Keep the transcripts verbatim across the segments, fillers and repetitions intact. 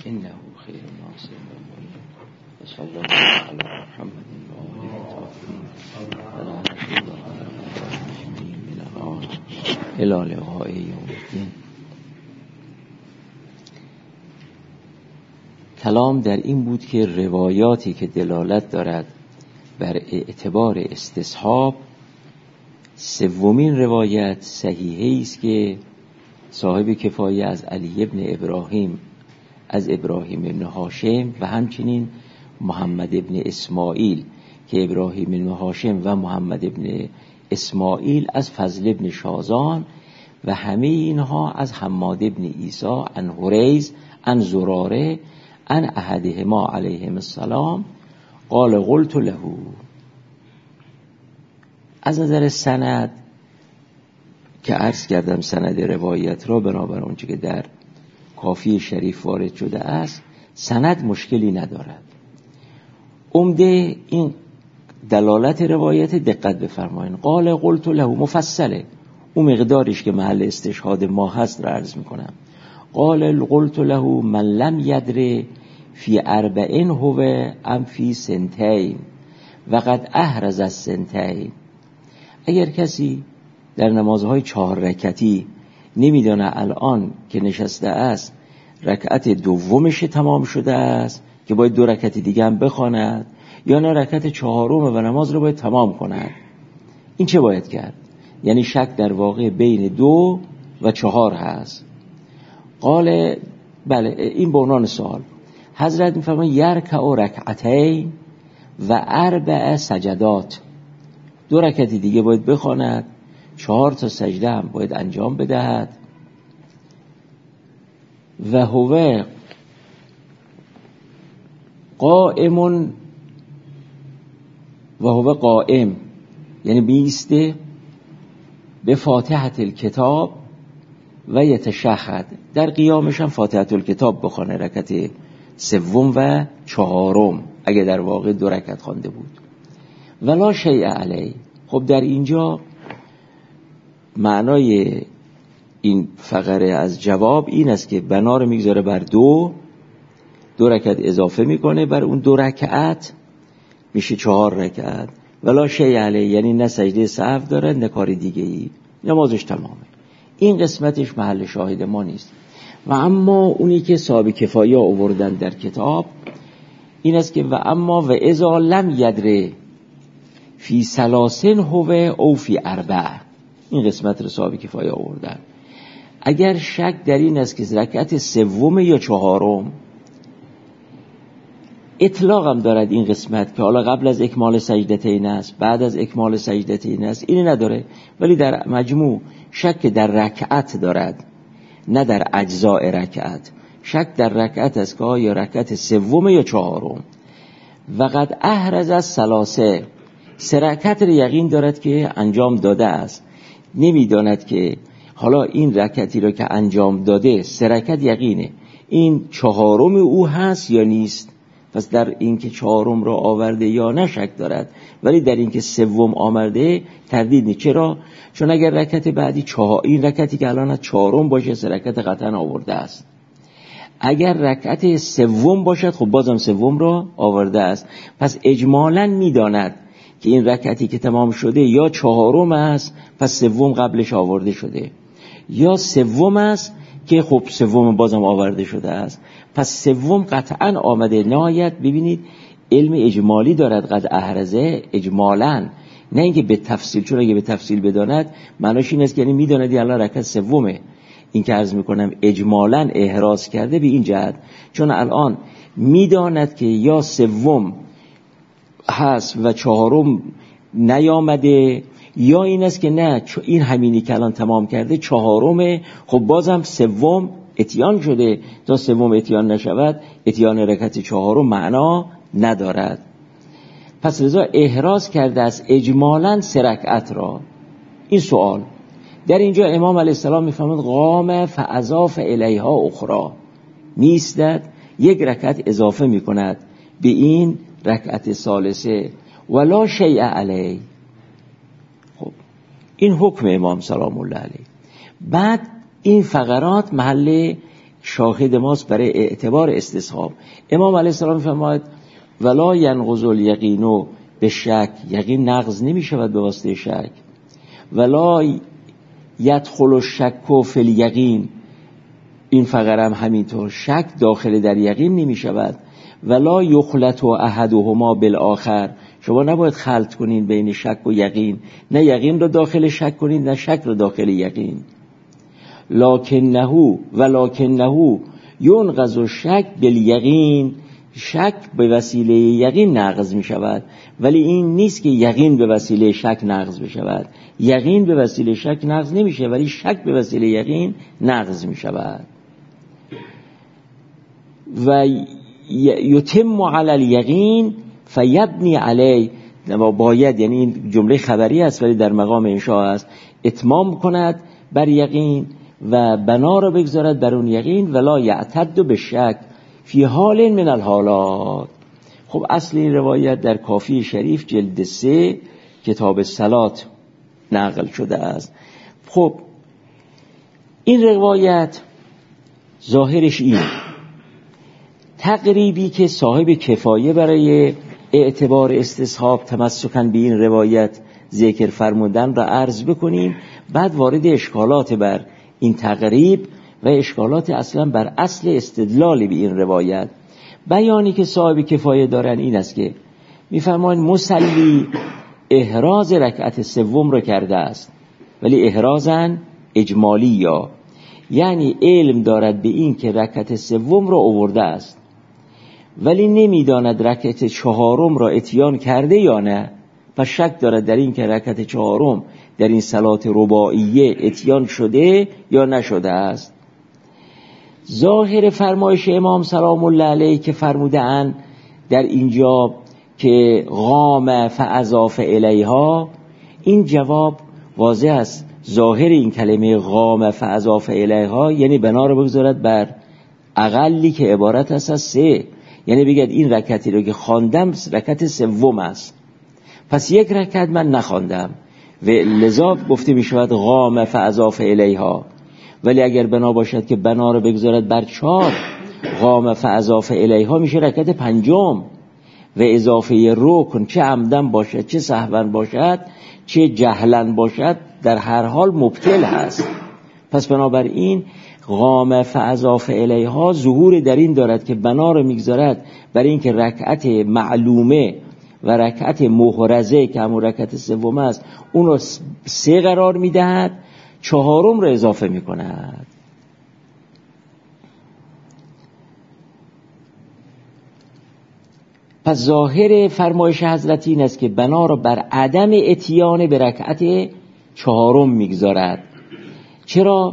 انه خیر ناصر و معین و صلی الله علی محمد و آله الطاهرین و لعنة الله علی الظالمین الی لقاء یوم الدین. کلام در این بود که روایاتی که دلالت دارد بر اعتبار استصحاب، سومین روایت صحیحی است که صاحب کفایه از علی ابن ابراهیم از ابراهیم ابن هاشم و همچنین محمد ابن اسماعیل که ابراهیم ابن هاشم و محمد ابن اسماعیل از فضل ابن شازان و همه اینها از حماد ابن عیسی عن هریز عن زراره عن احدهما علیهم السلام قال قلت له. از نظر سند که عرض کردم سند روایت را بنابر اونچه که در کافی شریف وارد شده است سند مشکلی ندارد. عمده این دلالت روایت دقت بفرمایید. قال قلت له مفصله، اون مقدارش که محل استشهاد ما هست را عرض میکنم. قال قلت له من لم یدر فی اربعین هو ام فی سنتین و قد احرز از سنتین. اگر کسی در نمازهای چهار رکعتی نمیدانه الان که نشسته است رکعت دومش تمام شده است که باید دو رکعت دیگه هم بخواند یا نه رکعت چهارم و نماز رو باید تمام کند، این چه باید کرد؟ یعنی شک در واقع بین دو و چهار هست. قال بله، این به عنوان سوال. حضرت میفرمایند یرکع رکعتین و اربع سجدات، دو رکعت دیگه باید بخواند، چهار تا سجده هم باید انجام بدهد. و هو قائم و هو قائم یعنی بیسته به فاتحه الکتاب و یتشهد، در قیامش هم فاتحه الکتاب بخونه رکعت سوم و چهارم اگه در واقع دو رکعت خوانده بود. ولا شیء علی. خب در اینجا معنای این فقره از جواب این است که بنا رو میگذاره بر دو دو رکعت اضافه میکنه بر اون دو رکعت میشه چهار رکعت. ولا شیء علی یعنی نه سجده سهو داره نه کار دیگه ای، نمازش تمامه. این قسمتش محل شاهد ما نیست. و اما اونی که صاحب کفایه آوردن در کتاب این است که و اما و اذا لم یدر فی سلاسن هو او فی اربع، این قسمت رو صاحب کفایه آوردن. اگر شک در این است که رکعت سوم یا چهارم، اطلاق هم دارد این قسمت که حالا قبل از اکمال سجدتین است بعد از اکمال سجدتین است، اینی نداره، ولی در مجموع شک در رکعت دارد نه در اجزاء رکعت. شک در رکعت است که یا رکعت سوم یا چهارم. و قد احرز از ثلاثه، سه رکعت رو یقین دارد که انجام داده است، نمیداند که حالا این رکعتی رو که انجام داده سه رکعت یقینه این چهارم او هست یا نیست. پس در این که چهارم را آورده یا نه شک دارد، ولی در این که سوم آورده تردید نیست. چرا؟ چون اگر رکعت بعدی چهار، این رکعتی که الان چهارم باشه سه رکعت قطعا آورده است. اگر رکعت سوم باشد خب بازم سوم را آورده است. پس اجمالاً میداند که این رکعتی که تمام شده یا چهارم است پس سوم قبلش آورده شده، یا سوم است که خب سوم بازم آورده شده است، پس سوم قطعا آمده. نهایت ببینید علم اجمالی دارد قد احرزه اجمالاً، نه اینکه به تفصیل، چون اگه به تفصیل بداند معناش این است که یعنی میداند الان رکعت سومه. این که عرض میکنم اجمالاً احراز کرده به این جهت، چون الان میداند که یا سوم هست و چهارم نیامده، یا این است که نه این همینی که الان تمام کرده چهارمه، خب بازم سوم اتیان شده، تا سوم اتیان نشود اتیان رکعت چهارم معنا ندارد. پس لذا احراز کرده است اجمالاً سه رکعت را. این سوال در اینجا امام علیه السلام میفهمد قام فاضاف الیها اخرى، میستد یک رکعت اضافه میکند به این رکعت ثالثه. ولا شیء علی. خب این حکم امام سلام الله علیه. بعد این فقرات محل شاهد ماست برای اعتبار استصحاب. امام علیه السلام فرماید ولا ینقض الیقین به شک، یقین نقض نمی شود به واسطه شک. ولا یدخل الشک فی الیقین، این فقرم همینطور، شک داخل در یقین نمی شود. ولا یخلط احدهما بالآخر، شما نباید خلط کنین بین شک و یقین، نه یقین رو داخل شک کنین نه شک رو داخل یقین. لکنه ولکنه ینقض الشک بالیقین، شک به وسیله یقین نقض می شود، ولی این نیست که یقین به وسیله شک نقض می شود. یقین به وسیله شک نقض نمی شود ولی شک به وسیله یقین نقض می شود. و یتم علی الیقین فیبنی علی، باید، یعنی این جمله خبری است ولی در مقام انشاء است، اتمام کند بر یقین و بنا را بگذارد بر اون یقین. ولا یعتد بالشک فی حال من الحالات. خب اصل این روایت در کافی شریف جلد سه کتاب صلات نقل شده است. خب این روایت ظاهرش این تقریبی که صاحب کفایه برای اعتبار استصحاب تمسکاً به این روایت ذکر فرمودن را عرض بکنیم، بعد وارد اشکالات بر این تقریب و اشکالات اصلا بر اصل استدلال به این روایت. بیانی که صاحب کفایه دارن این است که میفرمایند مصلی احراز رکعت سوم را کرده است، ولی احرازن اجمالی، یا یعنی علم دارد به این که رکعت سوم را آورده است ولی نمیداند رکعت چهارم را اتیان کرده یا نه، پس شک دارد در این که رکعت چهارم در این صلات رباعیه اتیان شده یا نشده است. ظاهر فرمایش امام سلام الله علیه که فرموده اند در اینجا که قام فاضاف الیها، این جواب واضح است. ظاهر این کلمه قام فاضاف الیها یعنی بنا رو بگذارد بر اقلی که عبارت است از سه، یعنی بگید این رکعتی رو که خواندم رکعت سوم است، پس یک رکعت من نخواندم و لذا گفته می شود قام فاضاف الیها. ولی اگر بنا باشد که بنا رو بگذارد بر چهار، قام فاضاف الیها میشه رکعت پنجم و اضافه رکن چه عمدن باشد چه سهوا باشد چه جهلا باشد در هر حال مبطل هست. پس بنابراین قام فاضاف الیها ظهور در این دارد که بنا رو میگذارد برای اینکه رکعت معلومه و رکعت محرزه که همون رکعت سوم است اون رو سه قرار میدهد، چهارم رو اضافه میکند. پس ظاهر فرمایش حضرت این است که بنا را بر عدم اتیان به رکعت چهارم میگذارد. چرا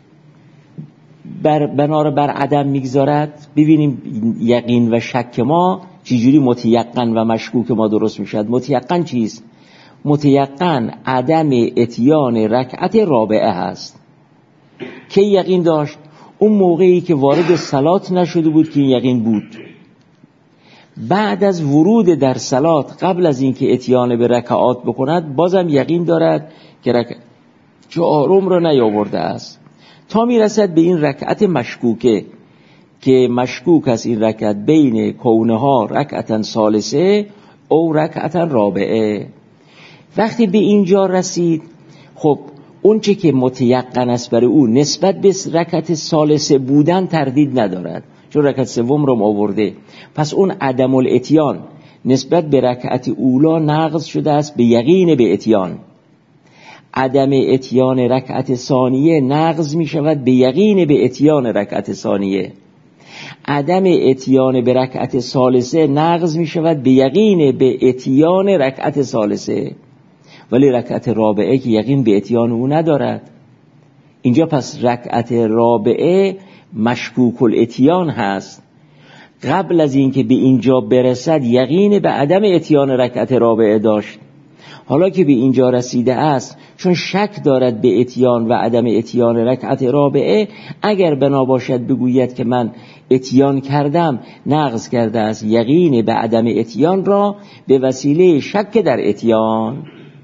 بر بنا را بر عدم میگذارد؟ ببینیم یقین و شک ما چجوری متیقن و مشکوک ما درست میشد. متیقن چیست؟ متیقن عدم اتیان رکعت رابعه هست. که یقین داشت اون موقعی که وارد صلات نشده بود که این یقین بود. بعد از ورود در صلات قبل از اینکه اتیان به رکعات بکند بازم یقین دارد که رکعت چهارم را نیاورده است، تا میرسد به این رکعت مشکوکه که مشکوک است این رکعت بین کونها رکعتن ثالثه او رکعتن رابعه. وقتی به اینجا رسید خب اون چه که متیقن است برای او نسبت به رکعت ثالثه بودن تردید ندارد، چون رکعت سوم رو آورده، پس اون عدم الاتیان نسبت به رکعت اولا نقض شده است به یقین به اتیان. عدم اتیان رکعت ثانیه نقض می شود به یقین به اتیان رکعت ثانیه. عدم اتیان به رکعت ثالثه نقض می شود به یقین به اتیان رکعت ثالثه، ولی رکعت رابعه که یقین به اتیان او ندارد. اینجا پس رکعت رابعه مشکوک الاتیان هست. قبل از اینکه به اینجا برسد یقین به عدم اتیان رکعت رابعه داشت، حالا که به اینجا رسیده است چون شک دارد به اتیان و عدم اتیان رکعت رابعه، اگر بنا باشد بگوید که من اتیان کردم نقض کرده است یقین به عدم اتیان را به وسیله شک در اتیان.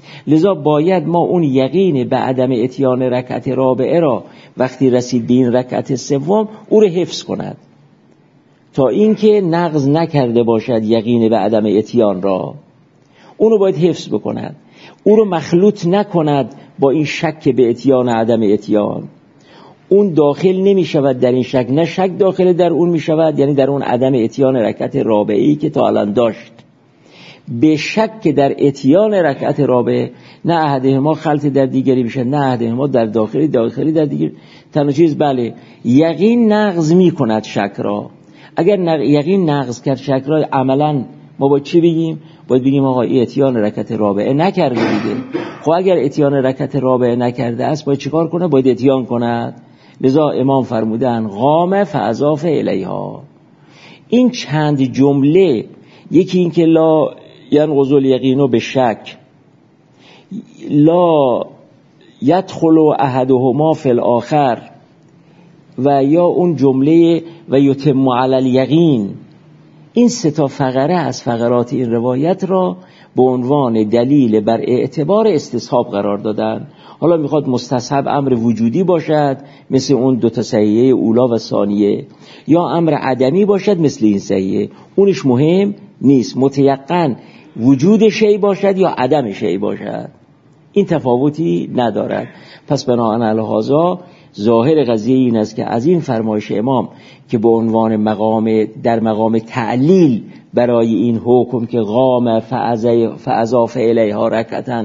لذا باید ما اون یقین به عدم اتیان رکعت رابعه را وقتی رسید به این رکعت سوم او را حفظ کند تا اینکه نقض نکرده باشد یقین به عدم اتیان را، اون رو باید حفظ بکند، او رو مخلوط نکند با این شک به اتیان عدم اتیان. اون داخل نمی شود در این شک، نه شک داخل در اون می شود، یعنی در اون عدم اتیان رکعت رابعه‌ای که تا الان داشت، به شک در اتیان رکعت رابعه نه احدهما خلط در دیگری بشه، نه احدهما در داخلی داخلی در دیگر تنها چیز. بله یقین نقض می کند شک را. اگر نق... یقین نقض کرد شک را، عملا ما با چی بگیم؟ باید بگیم آقا این اتیان رکعت رابعه نکرده دیگه. خب اگر اتیان رکعت رابعه نکرده است باید چیکار کنه؟ باید اتیان کند. لذا امام فرمودن قام فاضاف الیها. این چند جمله، یکی این که لا ینقض الیقین به شک، لا یدخل احدهما فی الاخر، و یا اون جمله و یتم علی الیقین، این سه تا فقره از فقرات این روایت را به عنوان دلیل بر اعتبار استصحاب قرار دادن. حالا میخواد مستصحب امر وجودی باشد مثل اون دو تا صحیحه اولا و ثانیه، یا امر عدمی باشد مثل این صحیحه، اونش مهم نیست، متیقن وجود شی باشد یا عدم شی باشد، این تفاوتی ندارد. پس بناهن علی هذا ظاهر قضیه این است که از این فرمایش امام که به عنوان مقام در مقام تعلیل برای این حکم که قام فاضاف الیها رکعتا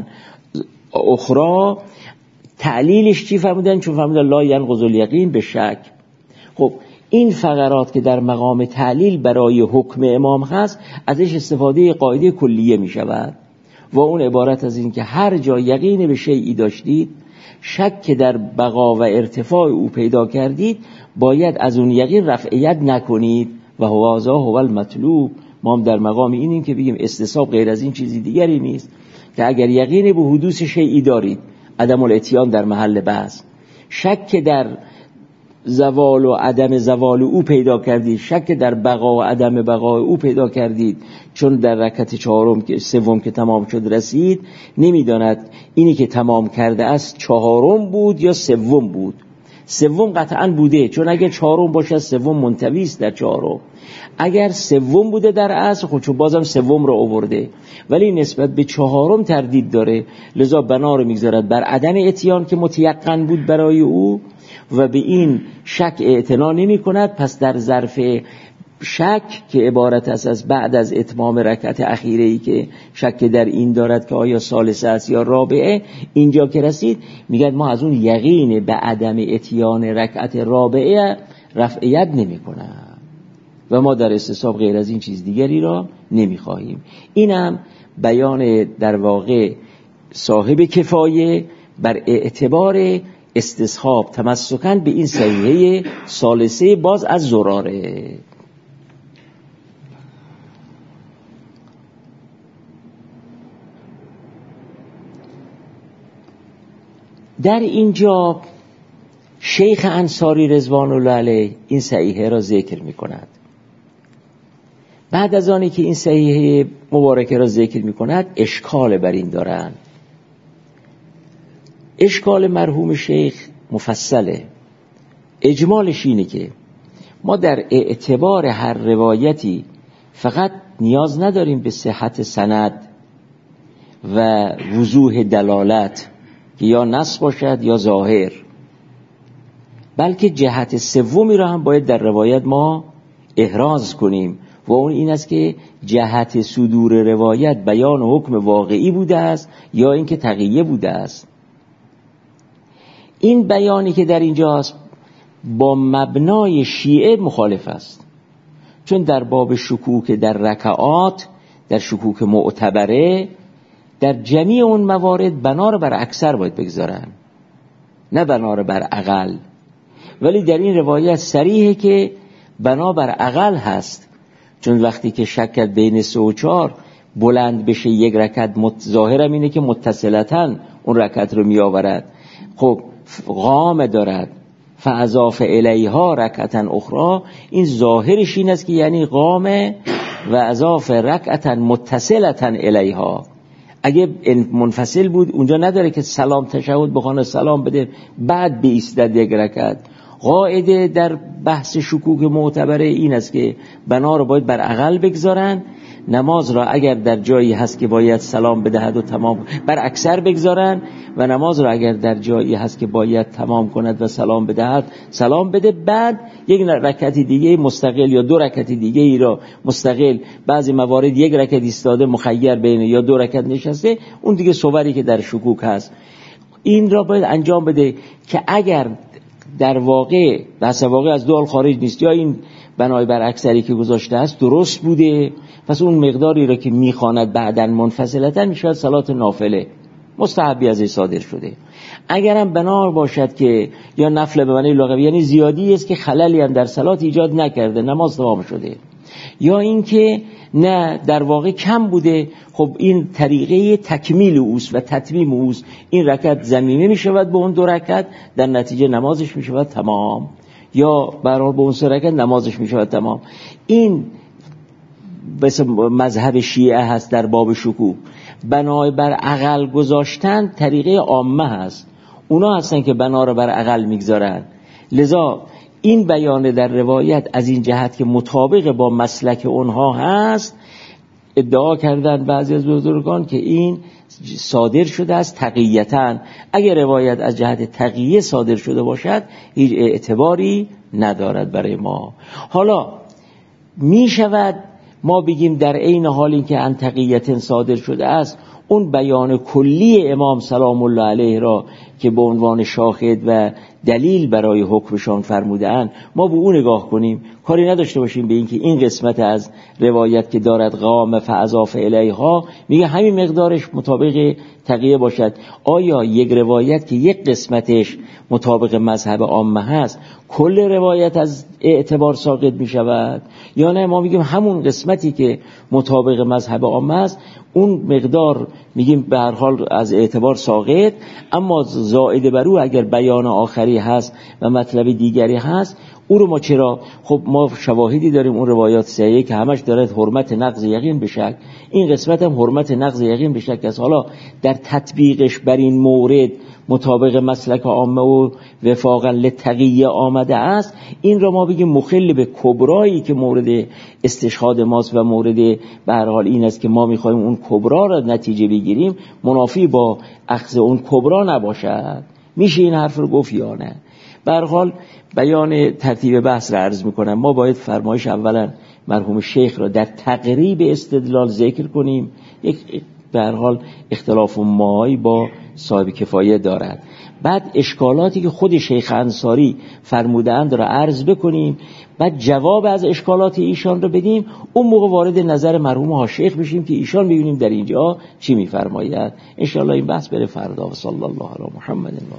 اخرى، تعلیلش چی فرمودن؟ چون فرمودن لا ینقض الیقین به شک. خب این فقرات که در مقام تعلیل برای حکم امام هست، ازش استفاده قاعده کلیه می شود و اون عبارت از این که هر جا یقین به شیئی داشتید، شک در بقا و ارتفاع او پیدا کردید، باید از اون یقین رفعیت نکنید و هوازا هو المطلوب. ما هم در مقام اینیم که بگیم استصحاب غیر از این چیزی دیگری نیست، که اگر یقین به حدوث شیئی دارید، عدم الاتیان در محل بحث، شک در زوال و عدم زوال او پیدا کردید، شک در بقا و عدم بقا او پیدا کردید، چون در رکعت چهارم که سوم که تمام شد رسید، نمیداند اینی که تمام کرده است چهارم بود یا سوم بود. سوم قطعاً بوده، چون اگر چهارم باشه سوم منطوی است در چهارم. اگر سوم بوده در اصل، خب چون بازم سوم را آورده، ولی نسبت به چهارم تردید داره، لذا بنا رو میگذارد بر عدم اتیان که متیقن بود برای او و به این شک اعتنا نمی کند. پس در ظرف شک که عبارت است از بعد از اتمام رکعت اخیره‌ای که شک در این دارد که آیا ثالثه است یا رابعه، اینجا که رسید میگه ما از اون یقین به عدم اتیان رکعت رابعه رفعیت نمی کنم و ما در استصحاب غیر از این چیز دیگری را نمی خواهیم. اینم بیان در واقع صاحب کفایه بر اعتبار استصحاب تمسکن به این صحیحه ثالثه باز از زراره. در اینجا شیخ انصاری رضوان الله علیه این صحیحه را ذکر می کند. بعد از آنی که این صحیحه مبارکه را ذکر می کند، اشکال بر این دارند. اشکال مرحوم شیخ مفصله. اجمالش اینه که ما در اعتبار هر روایتی فقط نیاز نداریم به صحت سند و وضوح دلالت که یا نص باشد یا ظاهر، بلکه جهت سومی را هم باید در روایت ما احراز کنیم و اون این است که جهت صدور روایت بیان حکم واقعی بوده است یا اینکه تقیه بوده است. این بیانی که در اینجاست با مبنای شیعه مخالف است، چون در باب شکوک در رکعات، در شکوک معتبره، در جمیع اون موارد بنا رو بر اکثر باید بگذارن، نه بنا رو بر اقل. ولی در این روایت صریحه که بنا بر اقل هست، چون وقتی که شک بین سه و چهار بلند بشه یک رکعت، ظاهرم اینه که متصلتاً اون رکعت رو می آورد. خب قام دارد فاضاف الیها رکعتا اخرى، این ظاهرش این است که یعنی قام و اضاف رکعتا متصلتا الیها. اگه منفصل بود اونجا نداره که سلام تشهد بخونه سلام بده بعد بایستد یک رکعت. قاعده در بحث شکوک معتبره این است که بنا رو باید بر عقل بگذارن، نماز را اگر در جایی هست که باید سلام بدهد و تمام بر اکثر بگذارن و نماز را اگر در جایی هست که باید تمام کند و سلام بدهد سلام بده، بعد یک رکعت دیگه مستقل یا دو رکعت دیگه ای را مستقل، بعضی موارد یک رکعت ایستاده مخیر بین یا دو رکعت نشسته، اون دیگه صوری که در شکوک هست این را باید انجام بده که اگر در واقع بحث واقع از دو حال خارج نیست، یا این بنای بر اکثری که گذاشته است درست بوده، پس اون مقداری را که میخواند بعدن منفصلتا میشود صلات نافله مستحبی از صادر شده. اگرم بنا باشد که یا نفل به معنی لغوی یعنی زیادی است که خللی هم در صلات ایجاد نکرده نماز تمام شده، یا اینکه نه در واقع کم بوده، خب این طریقه تکمیل اوست و تتمیم اوست، این رکعت ضمیمه میشود به اون دو رکعت، در نتیجه نمازش میشود تمام، یا برای به اون سه رکعت نمازش میشود تمام. این بس مذهب شیعه هست در باب شکوک، بنای بر عقل گذاشتن طریقه عامه هست، اونا هستن که بنا رو بر عقل میگذارن. لذا این بیان در روایت از این جهت که مطابق با مسلک اونها هست، ادعا کردن بعضی از بزرگان که این صادر شده از تقییتاً. اگر روایت از جهت تقییه صادر شده باشد هیچ اعتباری ندارد برای ما. حالا می شود ما بگیم در عین حال این که عن تقییت صادر شده است، اون بیان کلی امام سلام الله علیه را که به عنوان شاهد و دلیل برای حکمشان فرموده‌اند ما به اون نگاه کنیم، کاری نداشته باشیم به این که این قسمت از روایت که دارد قام فاضاف الیها میگه همین مقدارش مطابق تقیه باشد. آیا یک روایت که یک قسمتش مطابق مذهب عامه هست کل روایت از اعتبار ساقط می شود، یا نه ما میگیم همون قسمتی که مطابق مذهب عامه است اون مقدار میگیم به هر حال از اعتبار ساقط، اما زائد بر او اگر بیان آخری هست و مطلب دیگری هست او رو ما چرا؟ خب ما شواهدی داریم اون روایات صحیحه که همش دارد حرمت نقض یقین بشک، این قسمت هم حرمت نقض یقین بشک است. حالا در تطبیقش بر این مورد مطابق مسلک عامه و وفاقا لتقیه آمده است، این را ما بگیم مخل به کبرایی که مورد استشهاد ماست و مورد به هر حال این است که ما میخوایم اون کبرا را نتیجه بگیریم، منافی با اخذ اون کبرا نباشد. میشه این حرف رو گفت یا نه؟ به هر حال بیان ترتیب بحث را عرض میکنم. ما باید فرمایش اولا مرحوم شیخ را در تقریب استدلال ذکر کنیم، یک به هر حال اختلاف مایی با صاحب کفایه دارد، بعد اشکالاتی که خود شیخ انصاری فرمودند را عرض بکنیم، بعد جواب از اشکالات ایشان را بدیم، اون موقع وارد نظر مرحوم ها شیخ بشیم که ایشان ببینیم در اینجا چی میفرمایند. ان شاء الله این بحث بره فردا. و صلی الله علی محمد.